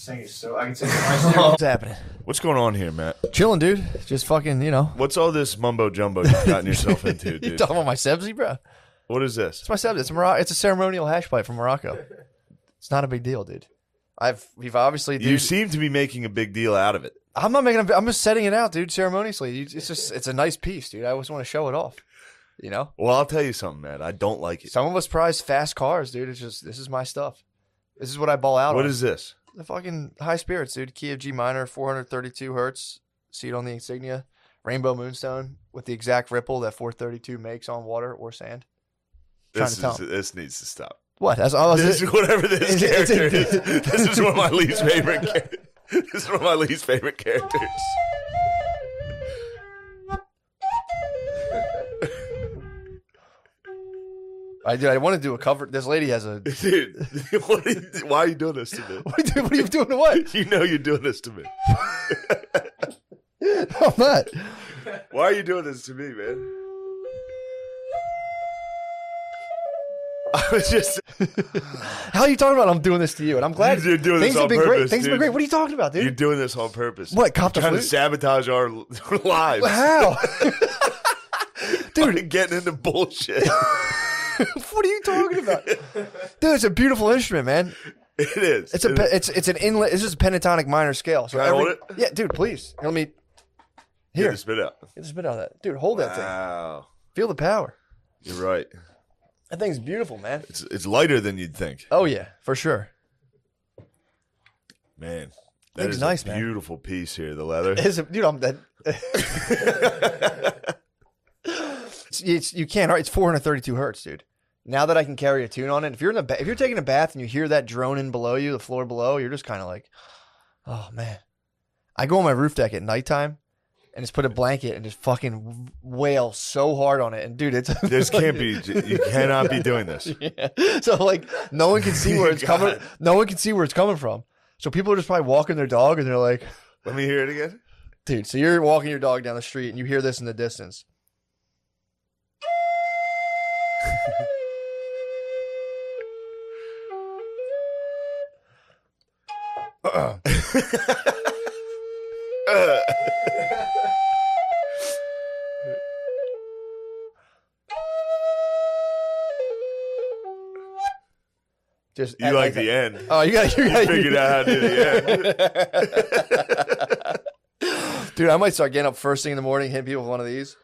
Saying so I can say what's happening. What's going on here, Matt? Chilling, dude. Just fucking, What's all this mumbo jumbo you've gotten yourself into, You dude? talking about my sebzi, bro? What is this? It's my sebzi. It's a ceremonial hash pipe from Morocco. It's not a big deal, dude. We've obviously, dude. You seem to be making a big deal out of it. I'm not making. I'm just setting it out, dude. Ceremoniously, it's a nice piece, dude. I always want to show it off. Well, I'll tell you something, man. I don't like it. Some of us prize fast cars, dude. This is my stuff. This is what I ball out. What on. is this? The fucking high spirits, dude. Kia G minor, 432 hertz. See it on the insignia. Rainbow Moonstone with the exact ripple that 432 makes on water or sand. This needs to stop. What? That's all. Whatever this character is. This is one of my least favorite. This is one of my least favorite characters. I want to do a cover. This lady has a dude. Why are you doing this to me? What are you doing to what? You know you're doing this to me. I'm not. Why are you doing this to me, man? I was just. How are you talking about? I'm doing this to you, and I'm glad you're doing this on purpose. Great. Things have been great. What are you talking about, dude? You're doing this on purpose. What? Cop the trying flute? to sabotage our lives. How? Dude, getting into bullshit. What are you talking about, dude? It's a beautiful instrument, man. It is. It's an inlet. It's just a pentatonic minor scale. So Can I hold it? Yeah, dude. Please. Let me. Here. Get the spit out. Get the spit out of that, dude. Hold that thing. Wow. Feel the power. You're right. That thing's beautiful, man. It's lighter than you'd think. Oh yeah, for sure. Man, that is nice, a beautiful piece here. The leather. Dude, I'm dead. You can't. It's 432 hertz, dude. Now that I can carry a tune on it, if you're taking a bath and you hear that droning below you, the floor below, you're just kind of like, oh man. I go on my roof deck at nighttime and just put a blanket and just fucking wail so hard on it, and dude, This can't be. You cannot be doing this. Yeah. So like, no one can see where it's coming. No one can see where it's coming from. So people are just probably walking their dog and they're like, "Let me hear it again, dude." So you're walking your dog down the street and you hear this in the distance. Just you like the end. Oh, you figured out how to do the end. Dude, I might start getting up first thing in the morning, hitting people with one of these.